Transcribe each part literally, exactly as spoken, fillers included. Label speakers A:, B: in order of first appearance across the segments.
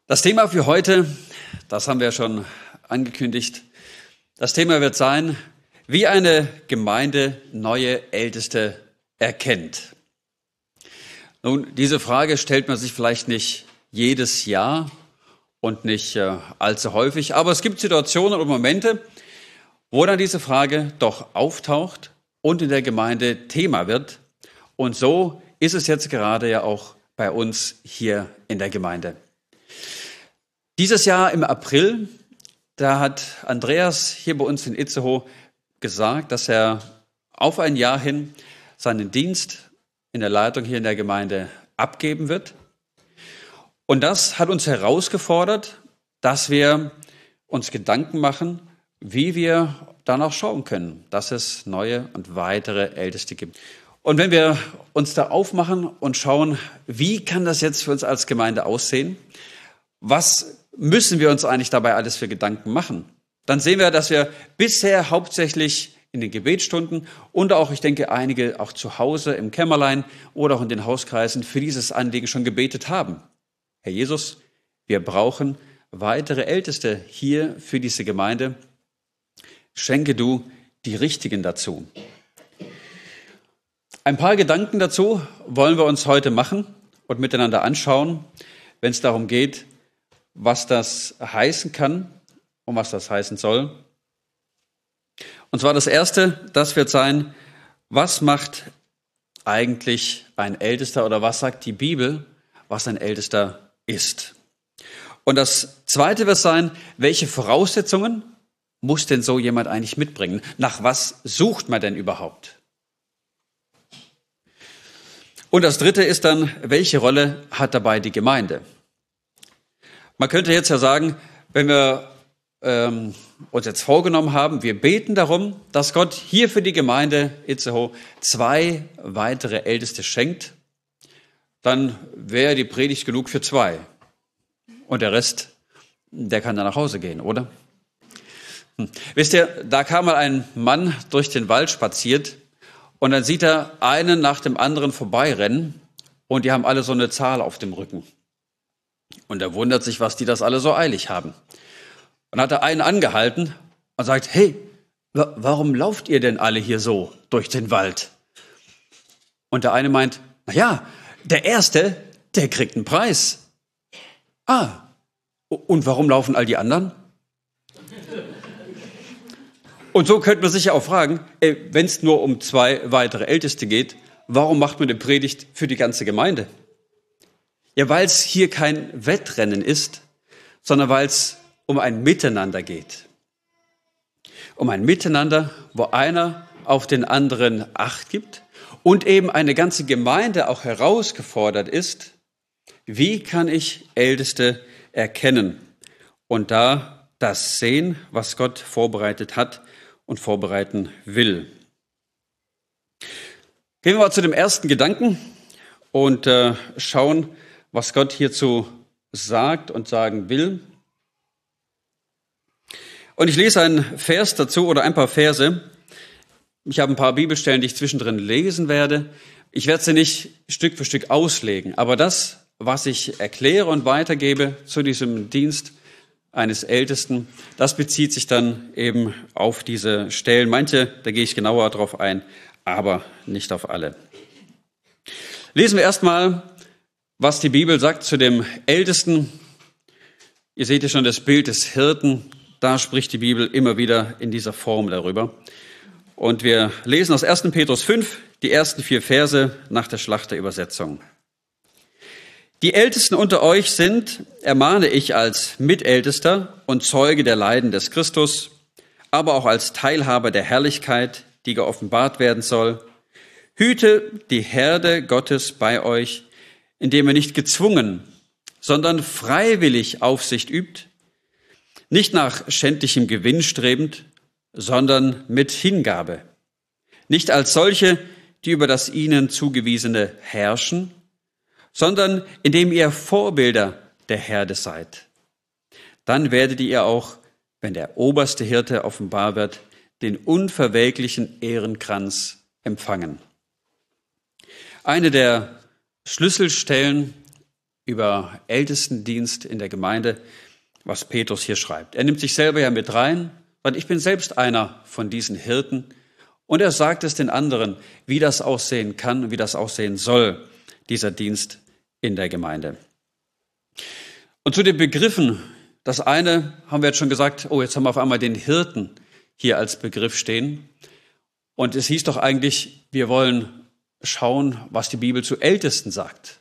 A: Das Thema für heute, das haben wir schon angekündigt, das Thema wird sein, wie eine Gemeinde neue Älteste erkennt. Nun, diese Frage stellt man sich vielleicht nicht jedes Jahr und nicht äh, allzu häufig, aber es gibt Situationen und Momente, wo dann diese Frage doch auftaucht und in der Gemeinde Thema wird. Und so ist es jetzt gerade ja auch bei uns hier in der Gemeinde. Dieses Jahr im April, da hat Andreas hier bei uns in Itzehoe gesagt, dass er auf ein Jahr hin seinen Dienst in der Leitung hier in der Gemeinde abgeben wird. Und das hat uns herausgefordert, dass wir uns Gedanken machen, wie wir danach schauen können, dass es neue und weitere Älteste gibt. Und wenn wir uns da aufmachen und schauen, wie kann das jetzt für uns als Gemeinde aussehen, was müssen wir uns eigentlich dabei alles für Gedanken machen, dann sehen wir, dass wir bisher hauptsächlich in den Gebetsstunden und auch, ich denke, einige auch zu Hause im Kämmerlein oder auch in den Hauskreisen für dieses Anliegen schon gebetet haben. Herr Jesus, wir brauchen weitere Älteste hier für diese Gemeinde. Schenke du die Richtigen dazu. Ein paar Gedanken dazu wollen wir uns heute machen und miteinander anschauen, wenn es darum geht, was das heißen kann und was das heißen soll. Und zwar das Erste, das wird sein, was macht eigentlich ein Ältester oder was sagt die Bibel, was ein Ältester ist. Und das Zweite wird sein, welche Voraussetzungen muss denn so jemand eigentlich mitbringen? Nach was sucht man denn überhaupt? Und das Dritte ist dann, welche Rolle hat dabei die Gemeinde? Man könnte jetzt ja sagen, wenn wir ähm, uns jetzt vorgenommen haben, wir beten darum, dass Gott hier für die Gemeinde Itzehoe zwei weitere Älteste schenkt, dann wäre die Predigt genug für zwei. Und der Rest, der kann dann nach Hause gehen, oder? Hm. Wisst ihr, da kam mal ein Mann durch den Wald spaziert und dann sieht er einen nach dem anderen vorbeirennen und die haben alle so eine Zahl auf dem Rücken. Und er wundert sich, was die das alle so eilig haben. Und hat er einen angehalten und sagt, hey, wa- warum lauft ihr denn alle hier so durch den Wald? Und der eine meint, na ja, der Erste, der kriegt einen Preis. Ah, und warum laufen all die anderen? Und so könnte man sich ja auch fragen, wenn es nur um zwei weitere Älteste geht, warum macht man eine Predigt für die ganze Gemeinde? Ja, weil es hier kein Wettrennen ist, sondern weil es um ein Miteinander geht. Um ein Miteinander, wo einer auf den anderen Acht gibt und eben eine ganze Gemeinde auch herausgefordert ist, wie kann ich Älteste erkennen und da das sehen, was Gott vorbereitet hat und vorbereiten will. Gehen wir mal zu dem ersten Gedanken und äh, schauen, was Gott hierzu sagt und sagen will. Und ich lese einen Vers dazu oder ein paar Verse. Ich habe ein paar Bibelstellen, die ich zwischendrin lesen werde. Ich werde sie nicht Stück für Stück auslegen, aber das, was ich erkläre und weitergebe zu diesem Dienst eines Ältesten, das bezieht sich dann eben auf diese Stellen. Manche, da gehe ich genauer drauf ein, aber nicht auf alle. Lesen wir erstmal, was die Bibel sagt zu dem Ältesten. Ihr seht ja schon das Bild des Hirten. Da spricht die Bibel immer wieder in dieser Form darüber. Und wir lesen aus ersten Petrus fünf, die ersten vier Verse nach der Schlachterübersetzung. Die Ältesten unter euch sind, ermahne ich als Mitältester und Zeuge der Leiden des Christus, aber auch als Teilhaber der Herrlichkeit, die geoffenbart werden soll. Hüte die Herde Gottes bei euch, indem er nicht gezwungen, sondern freiwillig Aufsicht übt, nicht nach schändlichem Gewinn strebend, sondern mit Hingabe. Nicht als solche, die über das ihnen zugewiesene herrschen, sondern indem ihr Vorbilder der Herde seid. Dann werdet ihr auch, wenn der oberste Hirte offenbar wird, den unverwelklichen Ehrenkranz empfangen. Eine der Schlüsselstellen über Ältestendienst in der Gemeinde, was Petrus hier schreibt. Er nimmt sich selber ja mit rein, weil ich bin selbst einer von diesen Hirten. Und er sagt es den anderen, wie das aussehen kann und wie das aussehen soll, dieser Dienst in der Gemeinde. Und zu den Begriffen, das eine haben wir jetzt schon gesagt, oh, jetzt haben wir auf einmal den Hirten hier als Begriff stehen. Und es hieß doch eigentlich, wir wollen schauen, was die Bibel zu Ältesten sagt.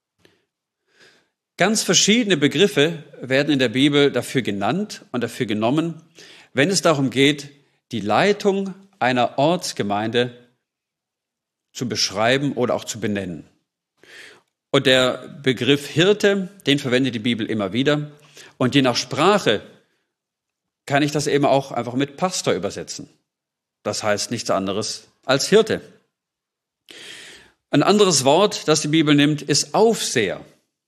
A: Ganz verschiedene Begriffe werden in der Bibel dafür genannt und dafür genommen, wenn es darum geht, die Leitung einer Ortsgemeinde zu beschreiben oder auch zu benennen. Und der Begriff Hirte, den verwendet die Bibel immer wieder. Und je nach Sprache kann ich das eben auch einfach mit Pastor übersetzen. Das heißt nichts anderes als Hirte. Ein anderes Wort, das die Bibel nimmt, ist Aufseher.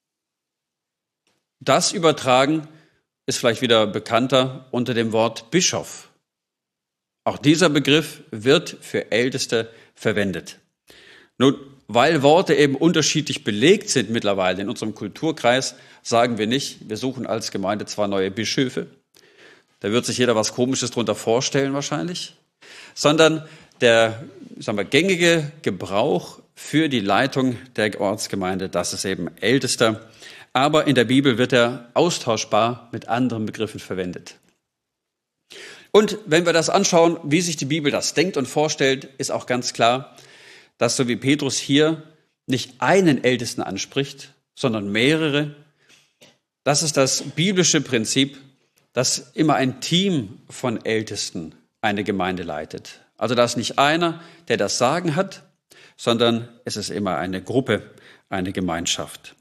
A: Das Übertragen ist vielleicht wieder bekannter unter dem Wort Bischof. Auch dieser Begriff wird für Älteste verwendet. Nun, weil Worte eben unterschiedlich belegt sind mittlerweile in unserem Kulturkreis, sagen wir nicht, wir suchen als Gemeinde zwar neue Bischöfe, da wird sich jeder was Komisches drunter vorstellen wahrscheinlich, sondern der, sagen wir, gängige Gebrauch für die Leitung der Ortsgemeinde, das ist eben Ältester. Aber in der Bibel wird er austauschbar mit anderen Begriffen verwendet. Und wenn wir das anschauen, wie sich die Bibel das denkt und vorstellt, ist auch ganz klar, dass so wie Petrus hier nicht einen Ältesten anspricht, sondern mehrere. Das ist das biblische Prinzip, dass immer ein Team von Ältesten eine Gemeinde leitet. Also da ist nicht einer, der das Sagen hat, sondern es ist immer eine Gruppe, eine Gemeinschaft.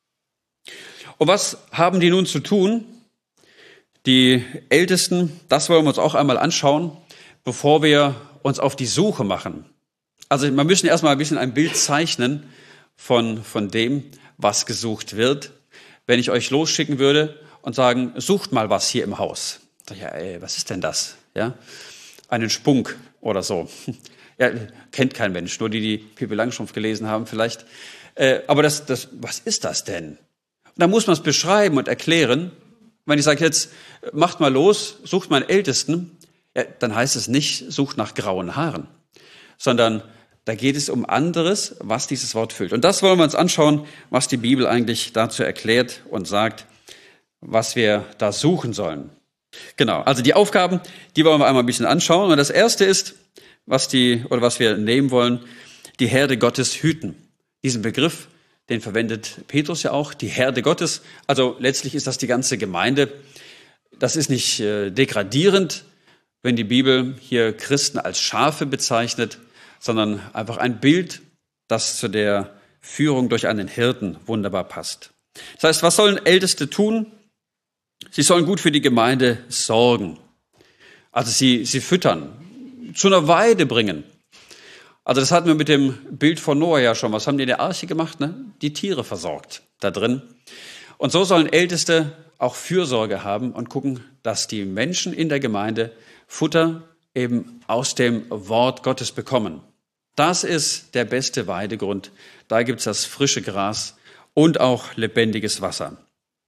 A: Und was haben die nun zu tun? Die Ältesten, das wollen wir uns auch einmal anschauen, bevor wir uns auf die Suche machen. Also wir müssen erstmal ein bisschen ein Bild zeichnen von, von dem, was gesucht wird. Wenn ich euch losschicken würde und sagen, sucht mal was hier im Haus. Ja, ey, was ist denn das? Ja, einen Spunk oder so. Ja, kennt kein Mensch, nur die, die Pippi Langstrumpf gelesen haben vielleicht. Äh, aber das, das, was ist das denn? Und da muss man es beschreiben und erklären. Wenn ich sage jetzt, macht mal los, sucht mal einen Ältesten, ja, dann heißt es nicht, sucht nach grauen Haaren, sondern da geht es um anderes, was dieses Wort füllt. Und das wollen wir uns anschauen, was die Bibel eigentlich dazu erklärt und sagt, was wir da suchen sollen. Genau, also die Aufgaben, die wollen wir einmal ein bisschen anschauen. Und das erste ist, was die oder was wir nehmen wollen, die Herde Gottes hüten. Diesen Begriff, den verwendet Petrus ja auch, die Herde Gottes. Also letztlich ist das die ganze Gemeinde. Das ist nicht äh, degradierend, wenn die Bibel hier Christen als Schafe bezeichnet, sondern einfach ein Bild, das zu der Führung durch einen Hirten wunderbar passt. Das heißt, was sollen Älteste tun? Sie sollen gut für die Gemeinde sorgen. Also sie, sie füttern, zu einer Weide bringen. Also das hatten wir mit dem Bild von Noah ja schon. Was haben die in der Arche gemacht? Ne? Die Tiere versorgt da drin. Und so sollen Älteste auch Fürsorge haben und gucken, dass die Menschen in der Gemeinde Futter eben aus dem Wort Gottes bekommen. Das ist der beste Weidegrund. Da gibt es das frische Gras und auch lebendiges Wasser.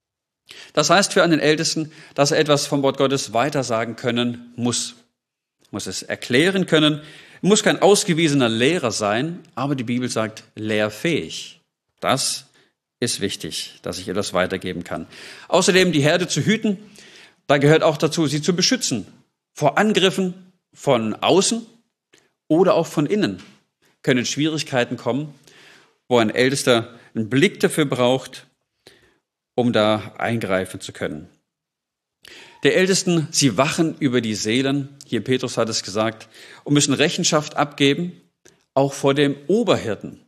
A: Das heißt für einen Ältesten, dass er etwas vom Wort Gottes weitersagen können muss. Muss es erklären können, muss kein ausgewiesener Lehrer sein, aber die Bibel sagt, lehrfähig. Das ist wichtig, dass ich etwas weitergeben kann. Außerdem die Herde zu hüten, da gehört auch dazu, sie zu beschützen. Vor Angriffen von außen oder auch von innen können Schwierigkeiten kommen, wo ein Ältester einen Blick dafür braucht, um da eingreifen zu können. Der Ältesten, sie wachen über die Seelen, hier Petrus hat es gesagt, und müssen Rechenschaft abgeben, auch vor dem Oberhirten.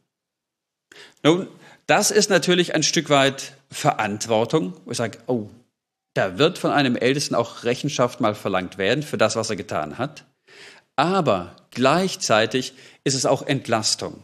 A: Nun, das ist natürlich ein Stück weit Verantwortung, wo ich sage, oh, da wird von einem Ältesten auch Rechenschaft mal verlangt werden für das, was er getan hat. Aber gleichzeitig ist es auch Entlastung.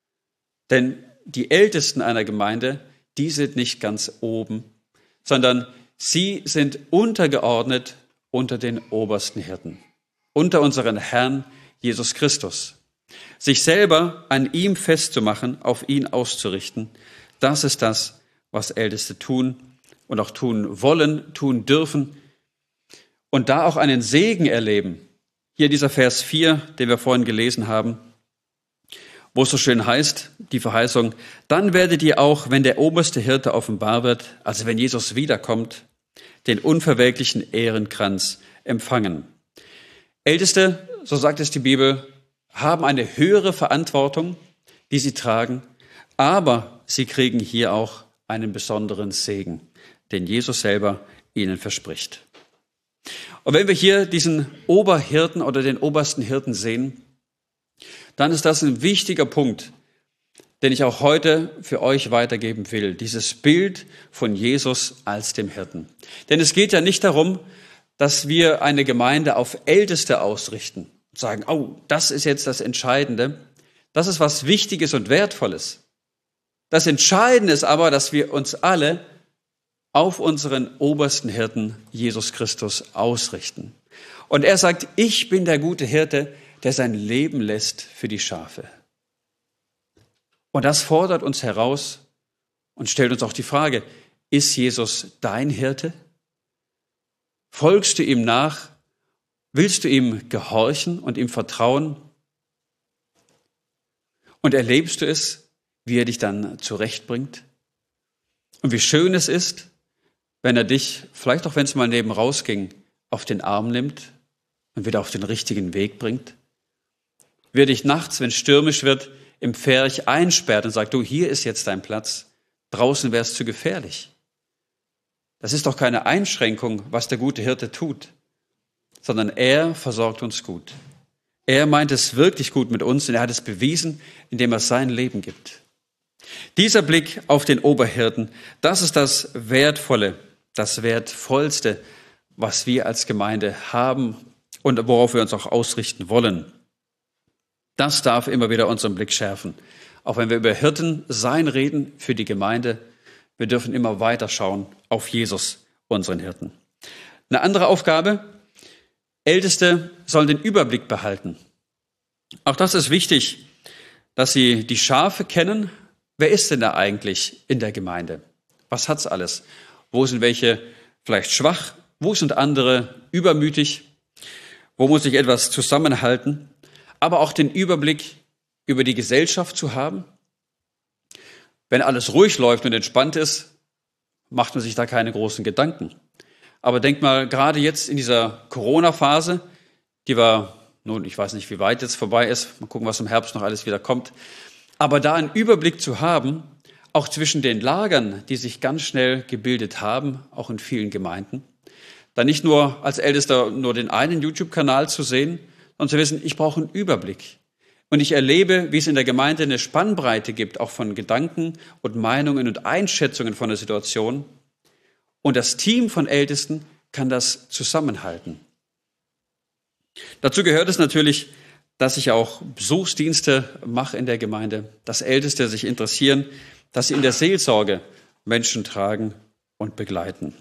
A: Denn die Ältesten einer Gemeinde, die sind nicht ganz oben, sondern sie sind untergeordnet unter den obersten Hirten, unter unseren Herrn Jesus Christus. Sich selber an ihm festzumachen, auf ihn auszurichten, das ist das, was Älteste tun und auch tun wollen, tun dürfen und da auch einen Segen erleben. Hier dieser Vers vier, den wir vorhin gelesen haben, wo es so schön heißt, die Verheißung, dann werdet ihr auch, wenn der oberste Hirte offenbar wird, also wenn Jesus wiederkommt, den unverwelklichen Ehrenkranz empfangen. Älteste, so sagt es die Bibel, haben eine höhere Verantwortung, die sie tragen, aber sie kriegen hier auch einen besonderen Segen, den Jesus selber ihnen verspricht. Und wenn wir hier diesen Oberhirten oder den obersten Hirten sehen, dann ist das ein wichtiger Punkt, den ich auch heute für euch weitergeben will. Dieses Bild von Jesus als dem Hirten. Denn es geht ja nicht darum, dass wir eine Gemeinde auf Älteste ausrichten und sagen, oh, das ist jetzt das Entscheidende. Das ist was Wichtiges und Wertvolles. Das Entscheidende ist aber, dass wir uns alle auf unseren obersten Hirten, Jesus Christus, ausrichten. Und er sagt, ich bin der gute Hirte, der sein Leben lässt für die Schafe. Und das fordert uns heraus und stellt uns auch die Frage, ist Jesus dein Hirte? Folgst du ihm nach? Willst du ihm gehorchen und ihm vertrauen? Und erlebst du es, wie er dich dann zurechtbringt? Und wie schön es ist, wenn er dich, vielleicht auch wenn es mal neben rausging, auf den Arm nimmt und wieder auf den richtigen Weg bringt? Wie er dich nachts, wenn es stürmisch wird, im Pferch einsperrt und sagt, du, hier ist jetzt dein Platz, draußen wäre es zu gefährlich. Das ist doch keine Einschränkung, was der gute Hirte tut, sondern er versorgt uns gut. Er meint es wirklich gut mit uns und er hat es bewiesen, indem er sein Leben gibt. Dieser Blick auf den Oberhirten, das ist das Wertvolle, das Wertvollste, was wir als Gemeinde haben und worauf wir uns auch ausrichten wollen. Das darf immer wieder unseren Blick schärfen. Auch wenn wir über Hirten sein reden für die Gemeinde, wir dürfen immer weiter schauen auf Jesus, unseren Hirten. Eine andere Aufgabe, Älteste sollen den Überblick behalten. Auch das ist wichtig, dass sie die Schafe kennen. Wer ist denn da eigentlich in der Gemeinde? Was hat's alles? Wo sind welche vielleicht schwach? Wo sind andere übermütig? Wo muss ich etwas zusammenhalten? Aber auch den Überblick über die Gesellschaft zu haben. Wenn alles ruhig läuft und entspannt ist, macht man sich da keine großen Gedanken. Aber denk mal, gerade jetzt in dieser Corona-Phase, die war, nun, ich weiß nicht, wie weit jetzt vorbei ist, mal gucken, was im Herbst noch alles wieder kommt, aber da einen Überblick zu haben, auch zwischen den Lagern, die sich ganz schnell gebildet haben, auch in vielen Gemeinden, da nicht nur als Ältester nur den einen YouTube-Kanal zu sehen, und zu wissen, ich brauche einen Überblick. Und ich erlebe, wie es in der Gemeinde eine Spannbreite gibt, auch von Gedanken und Meinungen und Einschätzungen von der Situation. Und das Team von Ältesten kann das zusammenhalten. Dazu gehört es natürlich, dass ich auch Besuchsdienste mache in der Gemeinde, dass Älteste sich interessieren, dass sie in der Seelsorge Menschen tragen und begleiten.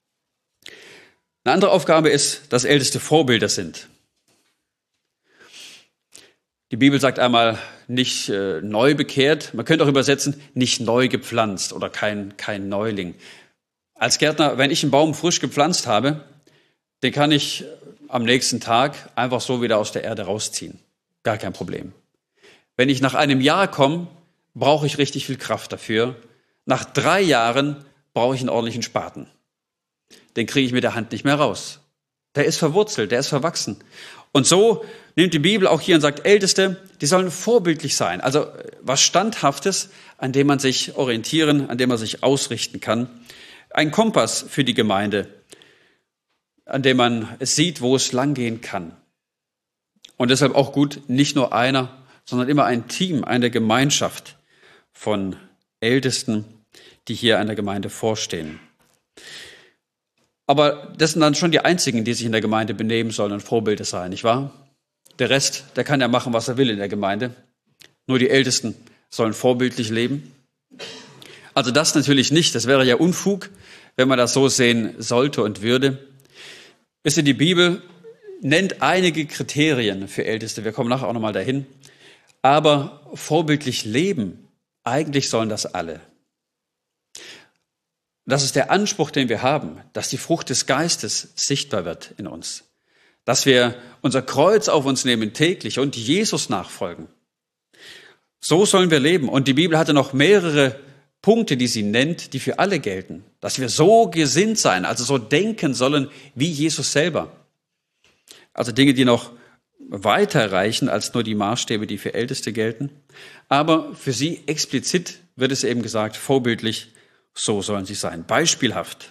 A: Eine andere Aufgabe ist, dass Älteste Vorbilder sind. Die Bibel sagt einmal, nicht äh, neu bekehrt. Man könnte auch übersetzen, nicht neu gepflanzt oder kein, kein Neuling. Als Gärtner, wenn ich einen Baum frisch gepflanzt habe, den kann ich am nächsten Tag einfach so wieder aus der Erde rausziehen. Gar kein Problem. Wenn ich nach einem Jahr komme, brauche ich richtig viel Kraft dafür. Nach drei Jahren brauche ich einen ordentlichen Spaten. Den kriege ich mit der Hand nicht mehr raus. Der ist verwurzelt, der ist verwachsen. Und so nimmt die Bibel auch hier und sagt, Älteste, die sollen vorbildlich sein. Also was Standhaftes, an dem man sich orientieren, an dem man sich ausrichten kann. Ein Kompass für die Gemeinde, an dem man sieht, wo es langgehen kann. Und deshalb auch gut, nicht nur einer, sondern immer ein Team, eine Gemeinschaft von Ältesten, die hier einer Gemeinde vorstehen. Aber das sind dann schon die einzigen, die sich in der Gemeinde benehmen sollen und Vorbilder sein, nicht wahr? Der Rest, der kann ja machen, was er will in der Gemeinde. Nur die Ältesten sollen vorbildlich leben. Also das natürlich nicht, das wäre ja Unfug, wenn man das so sehen sollte und würde. Wisst ihr, die Bibel nennt einige Kriterien für Älteste, wir kommen nachher auch nochmal dahin. Aber vorbildlich leben, eigentlich sollen das alle. Das ist der Anspruch, den wir haben, dass die Frucht des Geistes sichtbar wird in uns. Dass wir unser Kreuz auf uns nehmen täglich und Jesus nachfolgen. So sollen wir leben. Und die Bibel hatte noch mehrere Punkte, die sie nennt, die für alle gelten. Dass wir so gesinnt sein, also so denken sollen wie Jesus selber. Also Dinge, die noch weiter reichen als nur die Maßstäbe, die für Älteste gelten. Aber für sie explizit wird es eben gesagt, vorbildlich, so sollen sie sein, beispielhaft.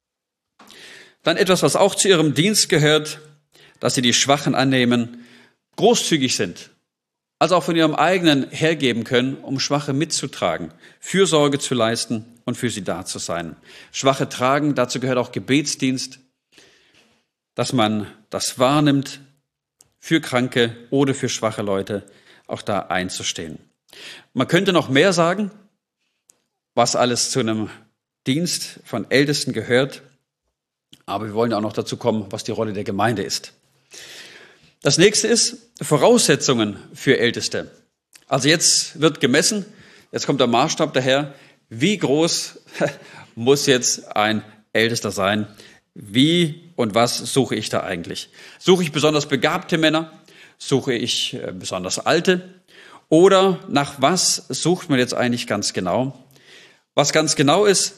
A: Dann etwas, was auch zu ihrem Dienst gehört, dass sie die Schwachen annehmen, großzügig sind, also auch von ihrem eigenen hergeben können, um Schwache mitzutragen, Fürsorge zu leisten und für sie da zu sein. Schwache tragen, dazu gehört auch Gebetsdienst, dass man das wahrnimmt, für Kranke oder für schwache Leute auch da einzustehen. Man könnte noch mehr sagen, was alles zu einem Dienst von Ältesten gehört, aber wir wollen ja auch noch dazu kommen, was die Rolle der Gemeinde ist. Das nächste ist Voraussetzungen für Älteste. Also jetzt wird gemessen, jetzt kommt der Maßstab daher, wie groß muss jetzt ein Ältester sein? Wie und was suche ich da eigentlich? Suche ich besonders begabte Männer? Suche ich besonders alte? Oder nach was sucht man jetzt eigentlich ganz genau? Was ganz genau ist,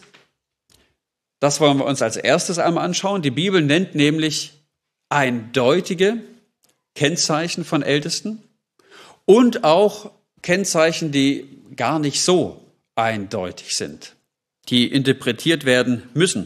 A: das wollen wir uns als erstes einmal anschauen. Die Bibel nennt nämlich eindeutige Kennzeichen von Ältesten und auch Kennzeichen, die gar nicht so eindeutig sind, die interpretiert werden müssen.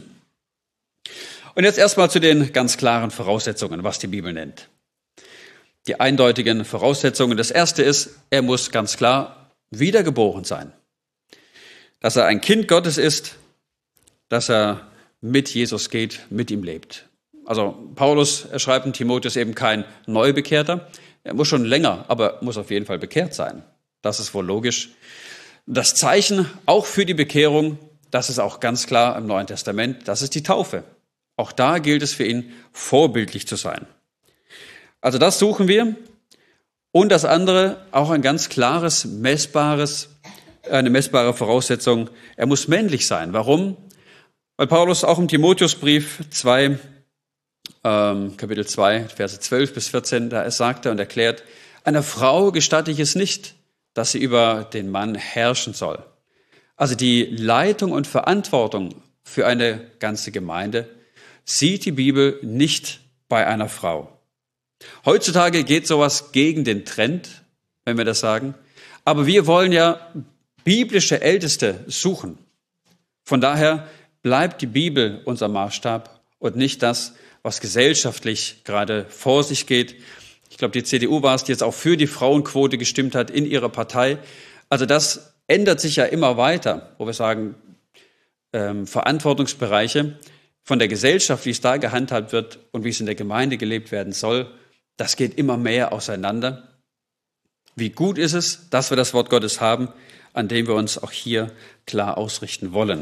A: Und jetzt erstmal zu den ganz klaren Voraussetzungen, was die Bibel nennt. Die eindeutigen Voraussetzungen. Das erste ist, er muss ganz klar wiedergeboren sein. Dass er ein Kind Gottes ist, dass er mit Jesus geht, mit ihm lebt. Also Paulus, er schreibt in Timotheus eben kein Neubekehrter. Er muss schon länger, aber muss auf jeden Fall bekehrt sein. Das ist wohl logisch. Das Zeichen auch für die Bekehrung, das ist auch ganz klar im Neuen Testament, das ist die Taufe. Auch da gilt es für ihn, vorbildlich zu sein. Also das suchen wir. Und das andere, auch ein ganz klares, messbares, eine messbare Voraussetzung, er muss männlich sein. Warum? Weil Paulus auch im Timotheusbrief zwei, ähm, Kapitel zwei, Verse zwölf bis vierzehn, da sagt er und erklärt, einer Frau gestatte ich es nicht, dass sie über den Mann herrschen soll. Also die Leitung und Verantwortung für eine ganze Gemeinde sieht die Bibel nicht bei einer Frau. Heutzutage geht sowas gegen den Trend, wenn wir das sagen. Aber wir wollen ja biblische Älteste suchen. Von daher bleibt die Bibel unser Maßstab und nicht das, was gesellschaftlich gerade vor sich geht. Ich glaube, die C D U war es, die jetzt auch für die Frauenquote gestimmt hat in ihrer Partei. Also das ändert sich ja immer weiter, wo wir sagen, ähm, Verantwortungsbereiche von der Gesellschaft, wie es da gehandhabt wird und wie es in der Gemeinde gelebt werden soll, das geht immer mehr auseinander. Wie gut ist es, dass wir das Wort Gottes haben, an dem wir uns auch hier klar ausrichten wollen.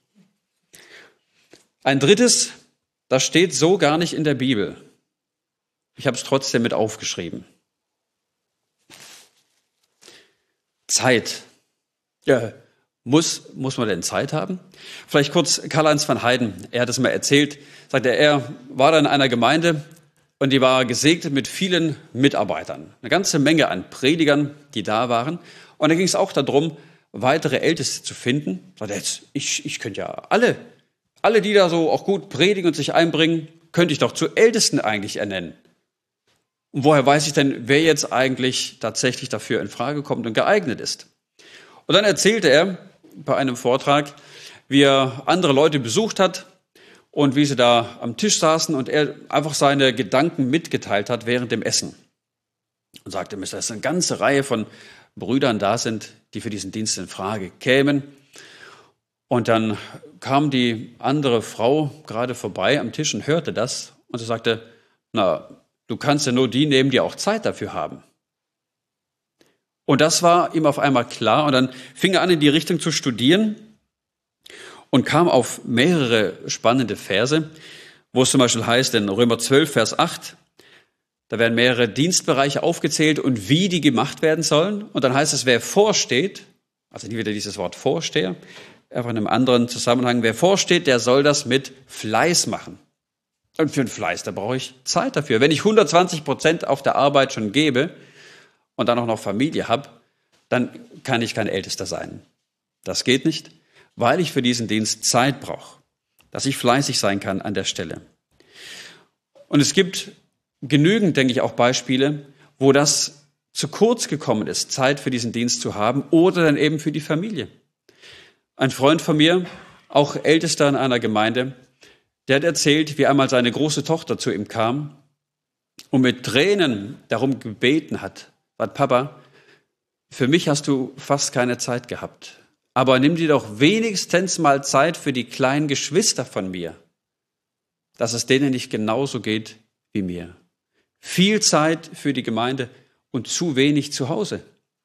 A: Ein drittes, das steht so gar nicht in der Bibel. Ich habe es trotzdem mit aufgeschrieben. Zeit. Ja, muss, muss man denn Zeit haben? Vielleicht kurz Karl-Heinz van Heiden. Er hat es mal erzählt. Sagt er, er war da in einer Gemeinde und die war gesegnet mit vielen Mitarbeitern. Eine ganze Menge an Predigern, die da waren. Und da ging es auch darum, weitere Älteste zu finden. Sagt er, jetzt, ich, ich könnte ja alle, alle, die da so auch gut predigen und sich einbringen, könnte ich doch zu Ältesten eigentlich ernennen. Und woher weiß ich denn, wer jetzt eigentlich tatsächlich dafür in Frage kommt und geeignet ist? Und dann erzählte er bei einem Vortrag, wie er andere Leute besucht hat und wie sie da am Tisch saßen und er einfach seine Gedanken mitgeteilt hat während dem Essen. Und sagte, dass eine ganze Reihe von Brüdern da sind, die für diesen Dienst in Frage kämen. Und dann kam die andere Frau gerade vorbei am Tisch und hörte das und sie sagte, na, du kannst ja nur die nehmen, die auch Zeit dafür haben. Und das war ihm auf einmal klar und dann fing er an, in die Richtung zu studieren und kam auf mehrere spannende Verse, wo es zum Beispiel heißt, in Römer zwölf, Vers acht, da werden mehrere Dienstbereiche aufgezählt und wie die gemacht werden sollen. Und dann heißt es, wer vorsteht, also nie wieder dieses Wort Vorsteher, einfach in einem anderen Zusammenhang, wer vorsteht, der soll das mit Fleiß machen. Und für den Fleiß, da brauche ich Zeit dafür. Wenn ich hundertzwanzig Prozent auf der Arbeit schon gebe und dann auch noch Familie habe, dann kann ich kein Ältester sein. Das geht nicht, weil ich für diesen Dienst Zeit brauche, dass ich fleißig sein kann an der Stelle. Und es gibt genügend, denke ich, auch Beispiele, wo das zu kurz gekommen ist, Zeit für diesen Dienst zu haben oder dann eben für die Familie. Ein Freund von mir, auch Ältester in einer Gemeinde, der hat erzählt, wie einmal seine große Tochter zu ihm kam und mit Tränen darum gebeten hat, sagt, Papa, für mich hast du fast keine Zeit gehabt, aber nimm dir doch wenigstens mal Zeit für die kleinen Geschwister von mir, dass es denen nicht genauso geht wie mir. Viel Zeit für die Gemeinde und zu wenig zu Hause.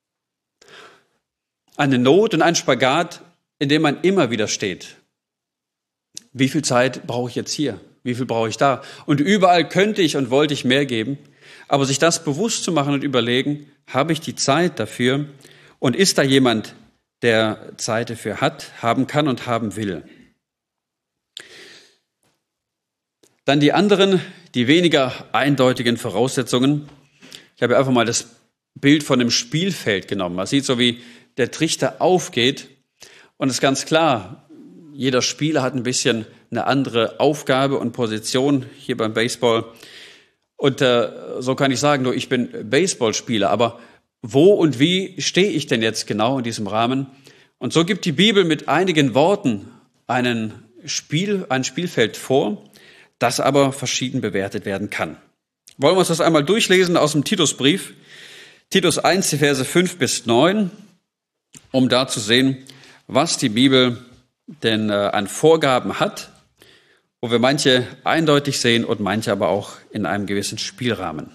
A: Eine Not und ein Spagat, in dem man immer wieder steht. Wie viel Zeit brauche ich jetzt hier? Wie viel brauche ich da? Und überall könnte ich und wollte ich mehr geben. Aber sich das bewusst zu machen und überlegen, habe ich die Zeit dafür? Und ist da jemand, der Zeit dafür hat, haben kann und haben will? Dann die anderen, die weniger eindeutigen Voraussetzungen. Ich habe einfach mal das Bild von einem Spielfeld genommen. Man sieht so, wie der Trichter aufgeht. Und es ist ganz klar, jeder Spieler hat ein bisschen eine andere Aufgabe und Position hier beim Baseball. Und äh, so kann ich sagen, nur ich bin Baseballspieler. Aber wo und wie stehe ich denn jetzt genau in diesem Rahmen? Und so gibt die Bibel mit einigen Worten einen Spiel, ein Spielfeld vor, das aber verschieden bewertet werden kann. Wollen wir uns das einmal durchlesen aus dem Titusbrief, Titus eins, die Verse fünf bis neun, um da zu sehen, was die Bibel denn äh, an Vorgaben hat, wo wir manche eindeutig sehen und manche aber auch in einem gewissen Spielrahmen.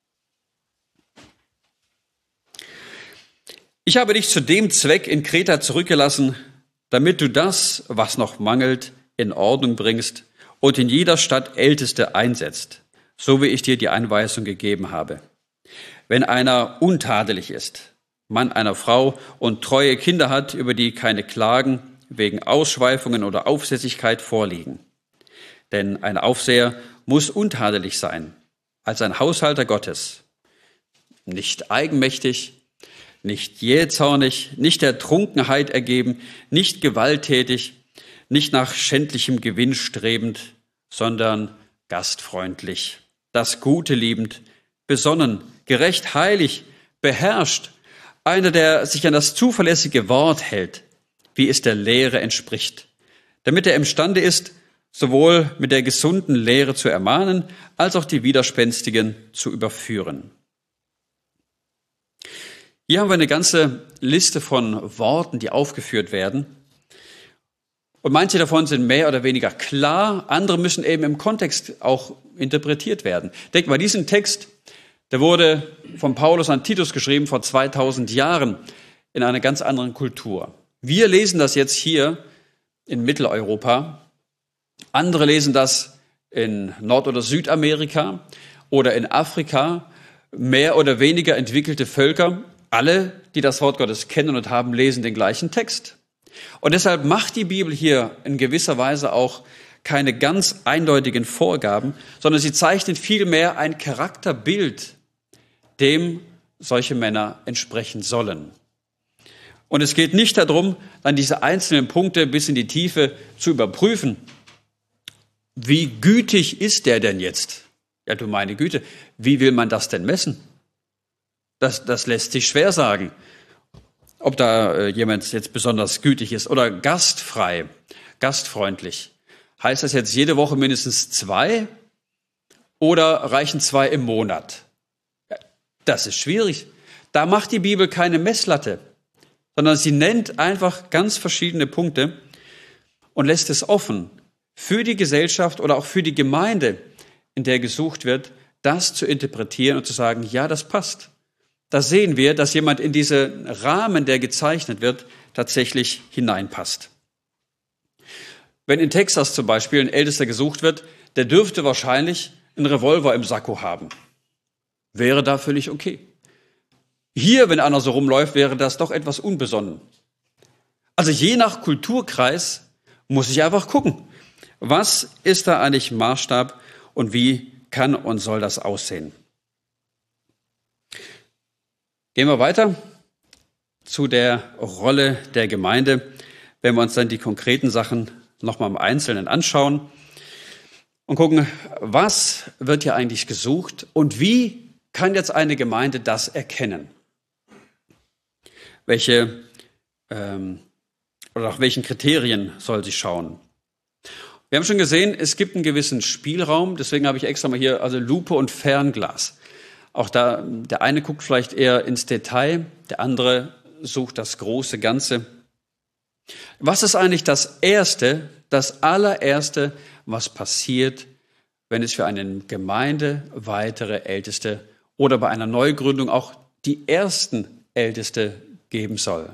A: Ich habe dich zu dem Zweck in Kreta zurückgelassen, damit du das, was noch mangelt, in Ordnung bringst und in jeder Stadt Älteste einsetzt, so wie ich dir die Anweisung gegeben habe. Wenn einer untadelig ist, Mann einer Frau und treue Kinder hat, über die keine Klagen wegen Ausschweifungen oder Aufsässigkeit vorliegen. Denn ein Aufseher muss untadelig sein, als ein Haushalter Gottes, nicht eigenmächtig, nicht jähzornig, nicht der Trunkenheit ergeben, nicht gewalttätig, nicht nach schändlichem Gewinn strebend, sondern gastfreundlich, das Gute liebend, besonnen, gerecht, heilig, beherrscht, einer, der sich an das zuverlässige Wort hält, wie es der Lehre entspricht, damit er imstande ist, sowohl mit der gesunden Lehre zu ermahnen, als auch die Widerspenstigen zu überführen. Hier haben wir eine ganze Liste von Worten, die aufgeführt werden. Und manche davon sind mehr oder weniger klar, andere müssen eben im Kontext auch interpretiert werden. Denkt mal, diesen Text, der wurde von Paulus an Titus geschrieben vor zweitausend Jahren in einer ganz anderen Kultur. Wir lesen das jetzt hier in Mitteleuropa. Andere lesen das in Nord- oder Südamerika oder in Afrika. Mehr oder weniger entwickelte Völker. Alle, die das Wort Gottes kennen und haben, lesen den gleichen Text. Und deshalb macht die Bibel hier in gewisser Weise auch keine ganz eindeutigen Vorgaben, sondern sie zeichnet vielmehr ein Charakterbild, dem solche Männer entsprechen sollen. Und es geht nicht darum, dann diese einzelnen Punkte bis in die Tiefe zu überprüfen. Wie gütig ist der denn jetzt? Ja, du meine Güte, wie will man das denn messen? Das, das lässt sich schwer sagen, ob da äh, jemand jetzt besonders gütig ist oder gastfrei, gastfreundlich. Heißt das jetzt jede Woche mindestens zwei oder reichen zwei im Monat? Das ist schwierig. Da macht die Bibel keine Messlatte, sondern sie nennt einfach ganz verschiedene Punkte und lässt es offen für die Gesellschaft oder auch für die Gemeinde, in der gesucht wird, das zu interpretieren und zu sagen, ja, das passt. Da sehen wir, dass jemand in diesen Rahmen, der gezeichnet wird, tatsächlich hineinpasst. Wenn in Texas zum Beispiel ein Ältester gesucht wird, der dürfte wahrscheinlich einen Revolver im Sakko haben. Wäre da völlig okay. Hier, wenn einer so rumläuft, wäre das doch etwas unbesonnen. Also je nach Kulturkreis muss ich einfach gucken, was ist da eigentlich Maßstab und wie kann und soll das aussehen. Gehen wir weiter zu der Rolle der Gemeinde, wenn wir uns dann die konkreten Sachen nochmal im Einzelnen anschauen und gucken, was wird hier eigentlich gesucht und wie kann jetzt eine Gemeinde das erkennen? Welche ähm, oder nach welchen Kriterien soll sie schauen? Wir haben schon gesehen, es gibt einen gewissen Spielraum, deswegen habe ich extra mal hier also Lupe und Fernglas. Auch da, der eine guckt vielleicht eher ins Detail, der andere sucht das große Ganze. Was ist eigentlich das Erste, das allererste, was passiert, wenn es für eine Gemeinde weitere Älteste oder bei einer Neugründung auch die ersten Älteste geben soll?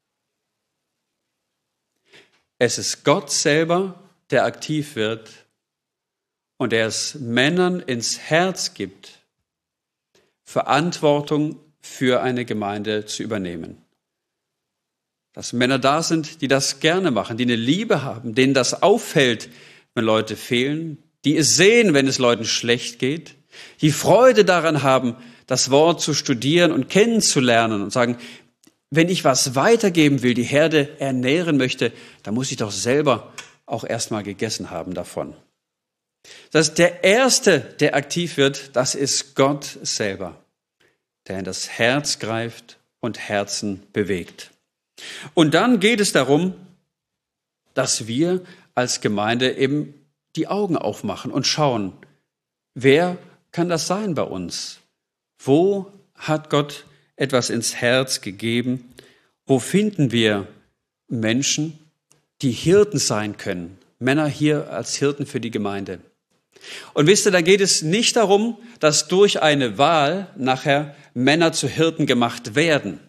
A: Es ist Gott selber, der aktiv wird und der es Männern ins Herz gibt, Verantwortung für eine Gemeinde zu übernehmen. Dass Männer da sind, die das gerne machen, die eine Liebe haben, denen das auffällt, wenn Leute fehlen, die es sehen, wenn es Leuten schlecht geht, die Freude daran haben, das Wort zu studieren und kennenzulernen und sagen, wenn ich was weitergeben will, die Herde ernähren möchte, dann muss ich doch selber auch erstmal gegessen haben davon. Das heißt, der Erste, der aktiv wird, das ist Gott selber, der in das Herz greift und Herzen bewegt. Und dann geht es darum, dass wir als Gemeinde eben die Augen aufmachen und schauen, wer kann das sein bei uns? Wo hat Gott etwas ins Herz gegeben? Wo finden wir Menschen, die Hirten sein können? Männer hier als Hirten für die Gemeinde. Und wisst ihr, da geht es nicht darum, dass durch eine Wahl nachher Männer zu Hirten gemacht werden,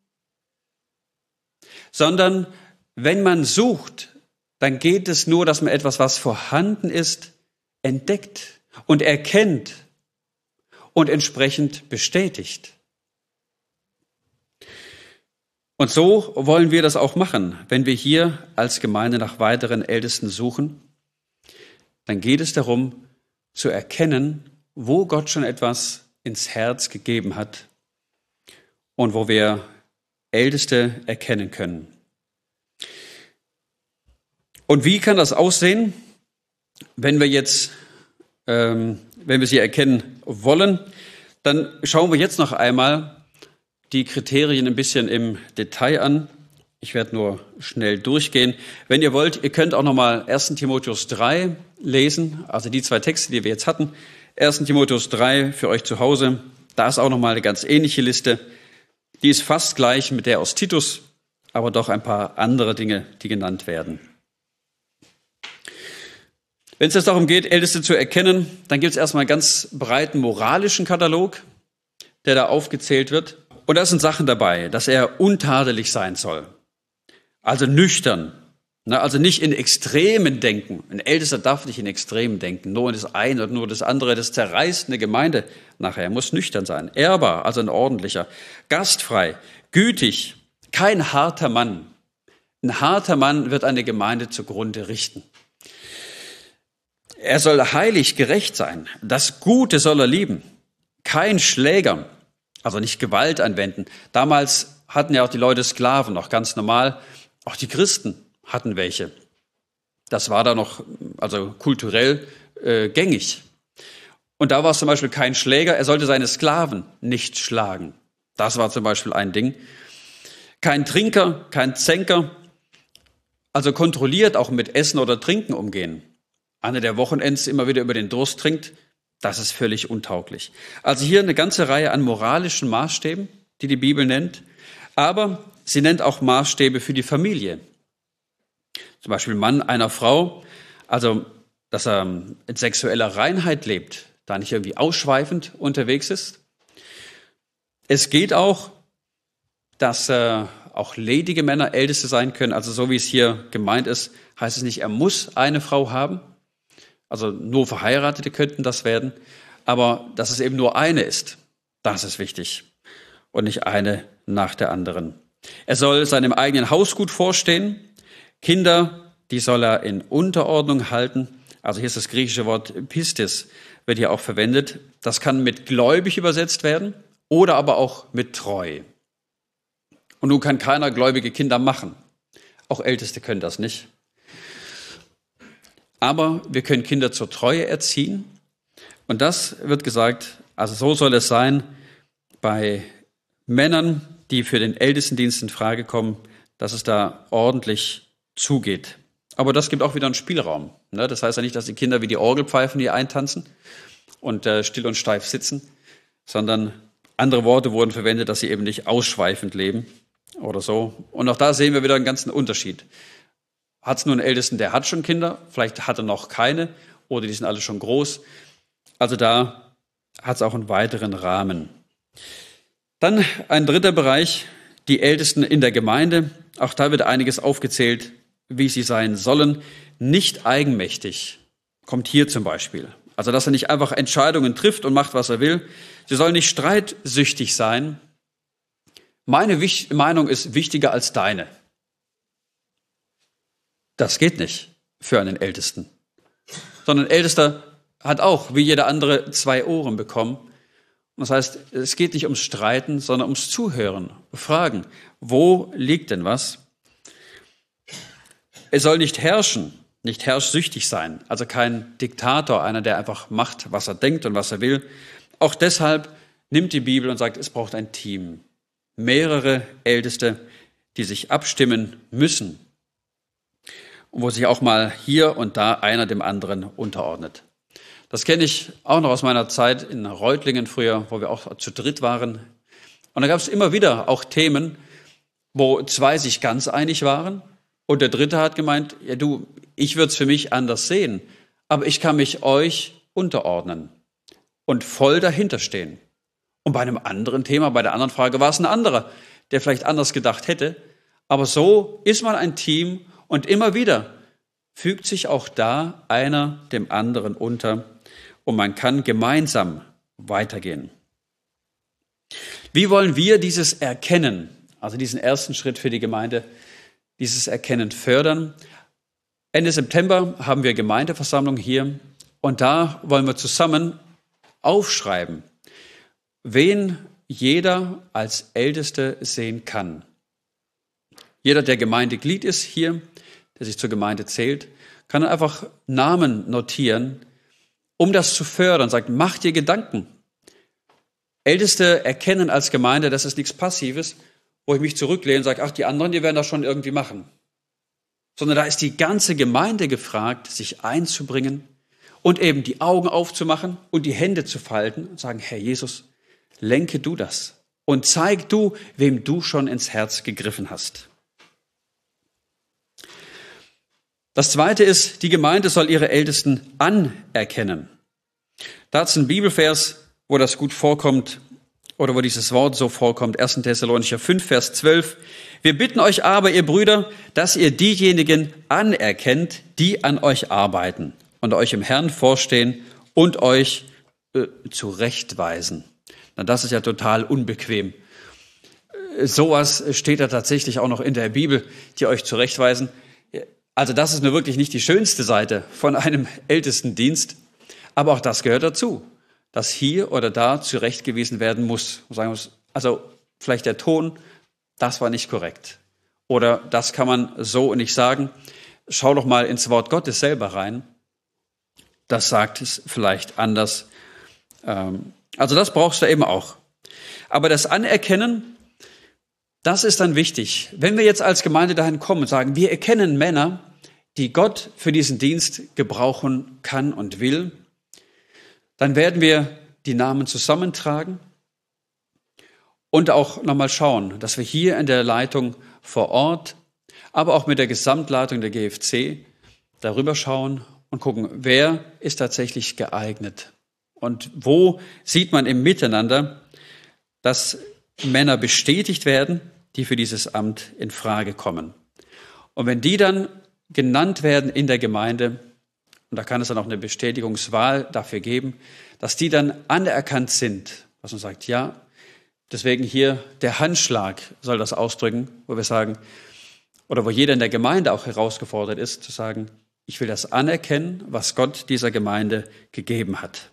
A: sondern wenn man sucht, dann geht es nur, dass man etwas, was vorhanden ist, entdeckt und erkennt und entsprechend bestätigt. Und so wollen wir das auch machen. Wenn wir hier als Gemeinde nach weiteren Ältesten suchen, dann geht es darum, zu erkennen, wo Gott schon etwas ins Herz gegeben hat und wo wir Älteste erkennen können. Und wie kann das aussehen, wenn wir jetzt, ähm, wenn wir sie erkennen wollen? Dann schauen wir jetzt noch einmal die Kriterien ein bisschen im Detail an. Ich werde nur schnell durchgehen. Wenn ihr wollt, ihr könnt auch nochmal ersten Timotheus drei lesen, also die zwei Texte, die wir jetzt hatten. ersten Timotheus drei für euch zu Hause. Da ist auch nochmal eine ganz ähnliche Liste. Die ist fast gleich mit der aus Titus, aber doch ein paar andere Dinge, die genannt werden. Wenn es jetzt darum geht, Älteste zu erkennen, dann gibt es erstmal einen ganz breiten moralischen Katalog, der da aufgezählt wird. Und da sind Sachen dabei, dass er untadelig sein soll, also nüchtern, also nicht in Extremen denken. Ein Ältester darf nicht in Extremen denken, nur in das eine oder nur das andere. Das zerreißt eine Gemeinde nachher. Er muss nüchtern sein, ehrbar, also ein ordentlicher, gastfrei, gütig, kein harter Mann. Ein harter Mann wird eine Gemeinde zugrunde richten. Er soll heilig, gerecht sein. Das Gute soll er lieben. Kein Schläger, also nicht Gewalt anwenden. Damals hatten ja auch die Leute Sklaven, noch ganz normal. Auch die Christen hatten welche. Das war da noch also kulturell äh, gängig. Und da war es zum Beispiel kein Schläger. Er sollte seine Sklaven nicht schlagen. Das war zum Beispiel ein Ding. Kein Trinker, kein Zänker. Also kontrolliert auch mit Essen oder Trinken umgehen. Einer, der Wochenends immer wieder über den Durst trinkt, das ist völlig untauglich. Also hier eine ganze Reihe an moralischen Maßstäben, die die Bibel nennt. Aber sie nennt auch Maßstäbe für die Familie. Zum Beispiel Mann einer Frau, also dass er in sexueller Reinheit lebt, da nicht irgendwie ausschweifend unterwegs ist. Es geht auch, dass äh, auch ledige Männer Älteste sein können. Also so wie es hier gemeint ist, heißt es nicht, er muss eine Frau haben. Also nur Verheiratete könnten das werden. Aber dass es eben nur eine ist, das ist wichtig. Und nicht eine nach der anderen. Er soll seinem eigenen Haus gut vorstehen. Kinder, die soll er in Unterordnung halten. Also hier ist das griechische Wort Pistis, wird hier auch verwendet. Das kann mit gläubig übersetzt werden oder aber auch mit treu. Und nun kann keiner gläubige Kinder machen. Auch Älteste können das nicht. Aber wir können Kinder zur Treue erziehen. Und das wird gesagt, also so soll es sein bei Männern, die für den Ältestendienst in Frage kommen, dass es da ordentlich zugeht. Aber das gibt auch wieder einen Spielraum. Das heißt ja nicht, dass die Kinder wie die Orgelpfeifen hier eintanzen und still und steif sitzen, sondern andere Worte wurden verwendet, dass sie eben nicht ausschweifend leben oder so. Und auch da sehen wir wieder einen ganzen Unterschied. Hat es nur einen Ältesten, der hat schon Kinder, vielleicht hat er noch keine oder die sind alle schon groß. Also da hat es auch einen weiteren Rahmen. Dann ein dritter Bereich, die Ältesten in der Gemeinde. Auch da wird einiges aufgezählt, wie sie sein sollen. Nicht eigenmächtig, kommt hier zum Beispiel. Also dass er nicht einfach Entscheidungen trifft und macht, was er will. Sie sollen nicht streitsüchtig sein. Meine Meinung ist wichtiger als deine. Das geht nicht für einen Ältesten. Sondern ein Ältester hat auch, wie jeder andere, zwei Ohren bekommen. Das heißt, es geht nicht ums Streiten, sondern ums Zuhören, Fragen. Wo liegt denn was? Er soll nicht herrschen, nicht herrschsüchtig sein. Also kein Diktator, einer, der einfach macht, was er denkt und was er will. Auch deshalb nimmt die Bibel und sagt, es braucht ein Team. Mehrere Älteste, die sich abstimmen müssen. Und wo sich auch mal hier und da einer dem anderen unterordnet. Das kenne ich auch noch aus meiner Zeit in Reutlingen früher, wo wir auch zu dritt waren. Und da gab es immer wieder auch Themen, wo zwei sich ganz einig waren und der dritte hat gemeint, ja du, ich würde es für mich anders sehen, aber ich kann mich euch unterordnen und voll dahinter stehen. Und bei einem anderen Thema, bei der anderen Frage war es ein anderer, der vielleicht anders gedacht hätte. Aber so ist man ein Team und immer wieder fügt sich auch da einer dem anderen unter. Und man kann gemeinsam weitergehen. Wie wollen wir dieses Erkennen, also diesen ersten Schritt für die Gemeinde, dieses Erkennen fördern? Ende September haben wir Gemeindeversammlung hier und da wollen wir zusammen aufschreiben, wen jeder als Älteste sehen kann. Jeder, der Gemeindeglied ist hier, der sich zur Gemeinde zählt, kann einfach Namen notieren, um das zu fördern, sagt, mach dir Gedanken. Älteste erkennen als Gemeinde, das ist nichts Passives, wo ich mich zurücklehne und sage, ach, die anderen, die werden das schon irgendwie machen. Sondern da ist die ganze Gemeinde gefragt, sich einzubringen und eben die Augen aufzumachen und die Hände zu falten und sagen, Herr Jesus, lenke du das und zeig du, wem du schon ins Herz gegriffen hast. Das Zweite ist, die Gemeinde soll ihre Ältesten anerkennen. Da ist ein Bibelvers, wo das gut vorkommt oder wo dieses Wort so vorkommt. erster Thessalonicher fünf, Vers zwölf. Wir bitten euch aber, ihr Brüder, dass ihr diejenigen anerkennt, die an euch arbeiten und euch im Herrn vorstehen und euch äh, zurechtweisen. Na, das ist ja total unbequem. Sowas steht da tatsächlich auch noch in der Bibel, die euch zurechtweisen. Also das ist nur wirklich nicht die schönste Seite von einem Ältestendienst, aber auch das gehört dazu, dass hier oder da zurechtgewiesen werden muss. Also vielleicht der Ton, das war nicht korrekt. Oder das kann man so nicht sagen. Schau doch mal ins Wort Gottes selber rein. Das sagt es vielleicht anders. Also das brauchst du eben auch. Aber das Anerkennen, das ist dann wichtig. Wenn wir jetzt als Gemeinde dahin kommen und sagen, wir erkennen Männer, die Gott für diesen Dienst gebrauchen kann und will, dann werden wir die Namen zusammentragen und auch nochmal schauen, dass wir hier in der Leitung vor Ort, aber auch mit der Gesamtleitung der G F C darüber schauen und gucken, wer ist tatsächlich geeignet und wo sieht man im Miteinander, dass Männer bestätigt werden, die für dieses Amt in Frage kommen. Und wenn die dann genannt werden in der Gemeinde, und da kann es dann auch eine Bestätigungswahl dafür geben, dass die dann anerkannt sind, was man sagt, ja, Deswegen hier der Handschlag soll das ausdrücken, wo wir sagen, oder wo jeder in der Gemeinde auch herausgefordert ist, zu sagen, ich will das anerkennen, was Gott dieser Gemeinde gegeben hat.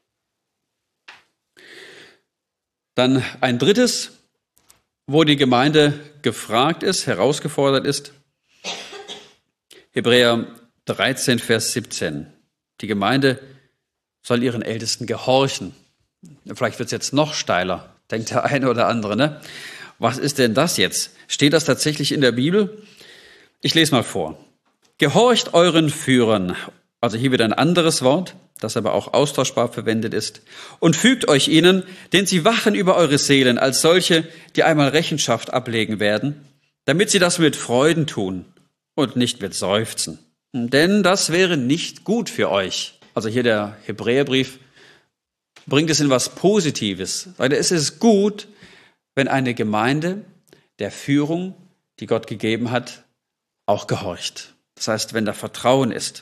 A: Dann ein drittes, wo die Gemeinde gefragt ist, herausgefordert ist, Hebräer dreizehn, Vers siebzehn. Die Gemeinde soll ihren Ältesten gehorchen. Vielleicht wird es jetzt noch steiler, denkt der eine oder andere. Ne? Was ist denn das jetzt? Steht das tatsächlich in der Bibel? Ich lese mal vor. Gehorcht euren Führern, also hier wieder ein anderes Wort, das aber auch austauschbar verwendet ist, und fügt euch ihnen, denn sie wachen über eure Seelen als solche, die einmal Rechenschaft ablegen werden, damit sie das mit Freuden tun und nicht mit Seufzen. Denn das wäre nicht gut für euch. Also hier der Hebräerbrief bringt es in was Positives. Weil es ist gut, wenn eine Gemeinde der Führung, die Gott gegeben hat, auch gehorcht. Das heißt, wenn da Vertrauen ist.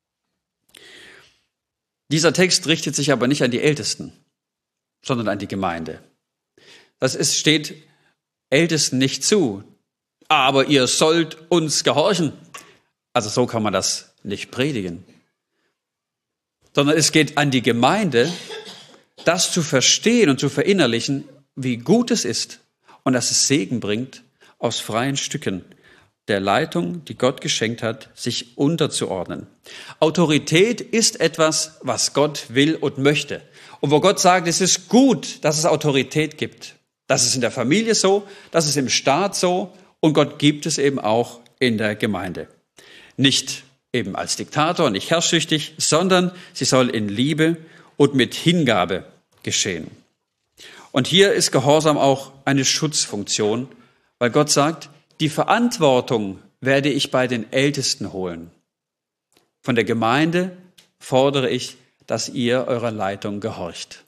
A: Dieser Text richtet sich aber nicht an die Ältesten, sondern an die Gemeinde. Das ist, steht Ältesten nicht zu, aber ihr sollt uns gehorchen. Also so kann man das nicht predigen. Sondern es geht an die Gemeinde, das zu verstehen und zu verinnerlichen, wie gut es ist und dass es Segen bringt, aus freien Stücken der Leitung, die Gott geschenkt hat, sich unterzuordnen. Autorität ist etwas, was Gott will und möchte. Und wo Gott sagt, es ist gut, dass es Autorität gibt. Das ist in der Familie so, das ist im Staat so und Gott gibt es eben auch in der Gemeinde. Nicht eben als Diktator, nicht herrschsüchtig, sondern sie soll in Liebe und mit Hingabe geschehen. Und hier ist Gehorsam auch eine Schutzfunktion, weil Gott sagt, die Verantwortung werde ich bei den Ältesten holen. Von der Gemeinde fordere ich, dass ihr eurer Leitung gehorcht.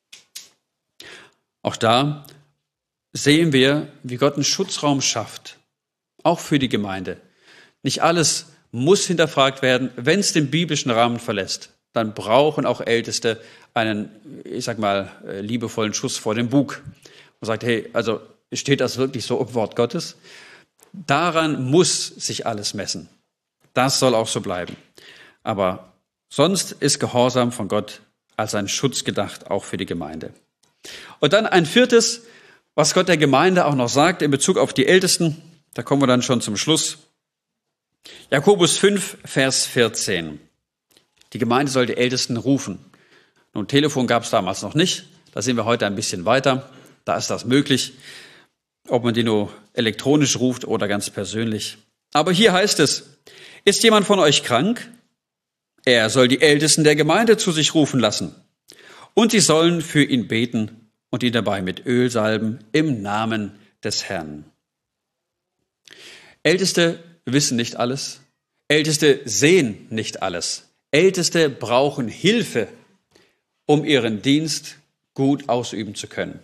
A: Auch da sehen wir, wie Gott einen Schutzraum schafft, auch für die Gemeinde. Nicht alles muss hinterfragt werden, wenn es den biblischen Rahmen verlässt. Dann brauchen auch Älteste einen, ich sag mal, liebevollen Schuss vor dem Bug. Man sagt, hey, also steht das wirklich so im Wort Gottes? Daran muss sich alles messen. Das soll auch so bleiben. Aber sonst ist Gehorsam von Gott als ein Schutz gedacht, auch für die Gemeinde. Und dann ein viertes, was Gott der Gemeinde auch noch sagt in Bezug auf die Ältesten. Da kommen wir dann schon zum Schluss. Jakobus fünf, Vers vierzehn. Die Gemeinde soll die Ältesten rufen. Nun, Telefon gab es damals noch nicht. Da sind wir heute ein bisschen weiter. Da ist das möglich, ob man die nur elektronisch ruft oder ganz persönlich. Aber hier heißt es, ist jemand von euch krank? Er soll die Ältesten der Gemeinde zu sich rufen lassen. Und sie sollen für ihn beten und ihn dabei mit Öl salben im Namen des Herrn. Älteste wissen nicht alles. Älteste sehen nicht alles. Älteste brauchen Hilfe, um ihren Dienst gut ausüben zu können.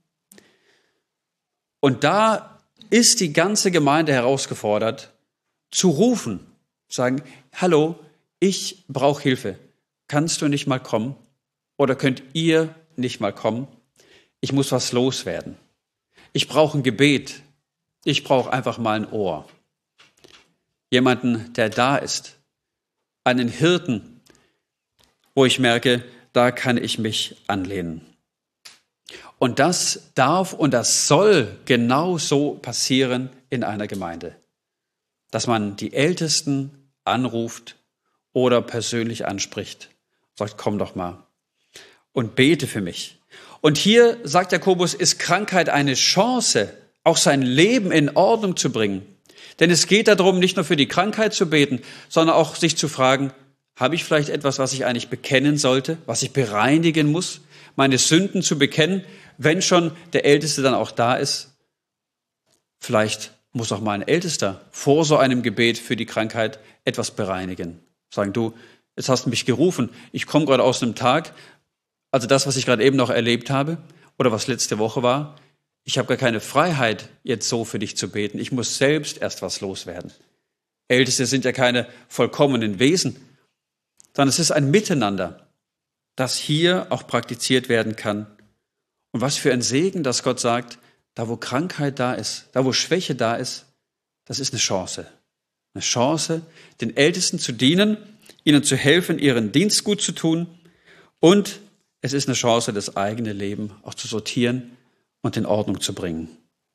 A: Und da ist die ganze Gemeinde herausgefordert, zu rufen, zu sagen, hallo, ich brauche Hilfe. Kannst du nicht mal kommen? Oder könnt ihr nicht mal kommen? Ich muss was loswerden. Ich brauche ein Gebet. Ich brauche einfach mal ein Ohr. Jemanden, der da ist. Einen Hirten, wo ich merke, da kann ich mich anlehnen. Und das darf und das soll genau so passieren in einer Gemeinde. Dass man die Ältesten anruft oder persönlich anspricht. Sagt, komm doch mal und bete für mich. Und hier, sagt Jakobus, ist Krankheit eine Chance, auch sein Leben in Ordnung zu bringen. Denn es geht darum, nicht nur für die Krankheit zu beten, sondern auch sich zu fragen, habe ich vielleicht etwas, was ich eigentlich bekennen sollte, was ich bereinigen muss, meine Sünden zu bekennen, wenn schon der Älteste dann auch da ist? Vielleicht muss auch mal ein Ältester vor so einem Gebet für die Krankheit etwas bereinigen. Sagen, du, jetzt hast du mich gerufen, ich komme gerade aus einem Tag, also das, was ich gerade eben noch erlebt habe oder was letzte Woche war, ich habe gar keine Freiheit, jetzt so für dich zu beten. Ich muss selbst erst was loswerden. Älteste sind ja keine vollkommenen Wesen, sondern es ist ein Miteinander, das hier auch praktiziert werden kann. Und was für ein Segen, dass Gott sagt, da wo Krankheit da ist, da wo Schwäche da ist, das ist eine Chance. Eine Chance, den Ältesten zu dienen, ihnen zu helfen, ihren Dienst gut zu tun. Und es ist eine Chance, das eigene Leben auch zu sortieren und in Ordnung zu bringen.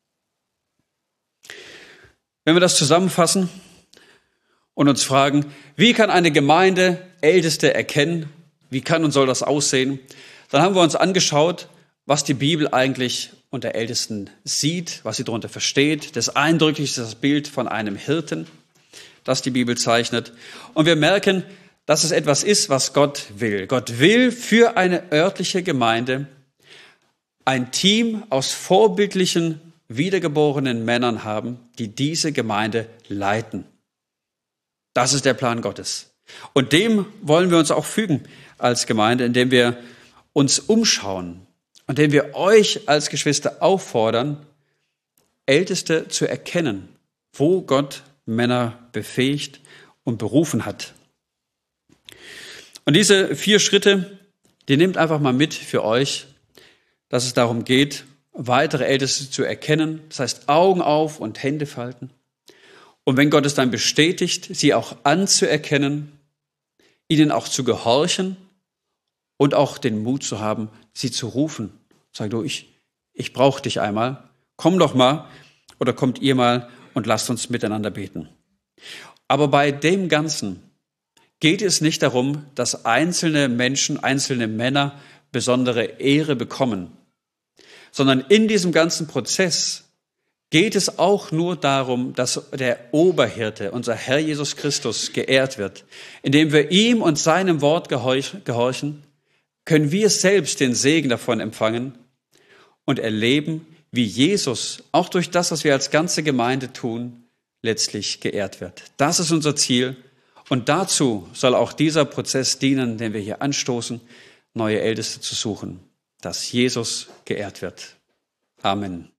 A: Wenn wir das zusammenfassen und uns fragen, wie kann eine Gemeinde Älteste erkennen, wie kann und soll das aussehen, dann haben wir uns angeschaut, was die Bibel eigentlich unter Ältesten sieht, was sie darunter versteht. Das Eindrücklichste ist das Bild von einem Hirten, das die Bibel zeichnet. Und wir merken, dass es etwas ist, was Gott will. Gott will für eine örtliche Gemeinde ein Team aus vorbildlichen, wiedergeborenen Männern haben, die diese Gemeinde leiten. Das ist der Plan Gottes. Und dem wollen wir uns auch fügen als Gemeinde, indem wir uns umschauen und indem wir euch als Geschwister auffordern, Älteste zu erkennen, wo Gott Männer befähigt und berufen hat. Und diese vier Schritte, die nehmt einfach mal mit für euch, dass es darum geht, weitere Älteste zu erkennen. Das heißt, Augen auf und Hände falten. Und wenn Gott es dann bestätigt, sie auch anzuerkennen, ihnen auch zu gehorchen und auch den Mut zu haben, sie zu rufen. Sag du, ich, ich brauche dich einmal. Komm doch mal oder kommt ihr mal und lasst uns miteinander beten. Aber bei dem Ganzen geht es nicht darum, dass einzelne Menschen, einzelne Männer besondere Ehre bekommen, sondern in diesem ganzen Prozess geht es auch nur darum, dass der Oberhirte, unser Herr Jesus Christus, geehrt wird. Indem wir ihm und seinem Wort gehorchen, können wir selbst den Segen davon empfangen und erleben, wie Jesus, auch durch das, was wir als ganze Gemeinde tun, letztlich geehrt wird. Das ist unser Ziel. Und dazu soll auch dieser Prozess dienen, den wir hier anstoßen, neue Älteste zu suchen, dass Jesus geehrt wird. Amen.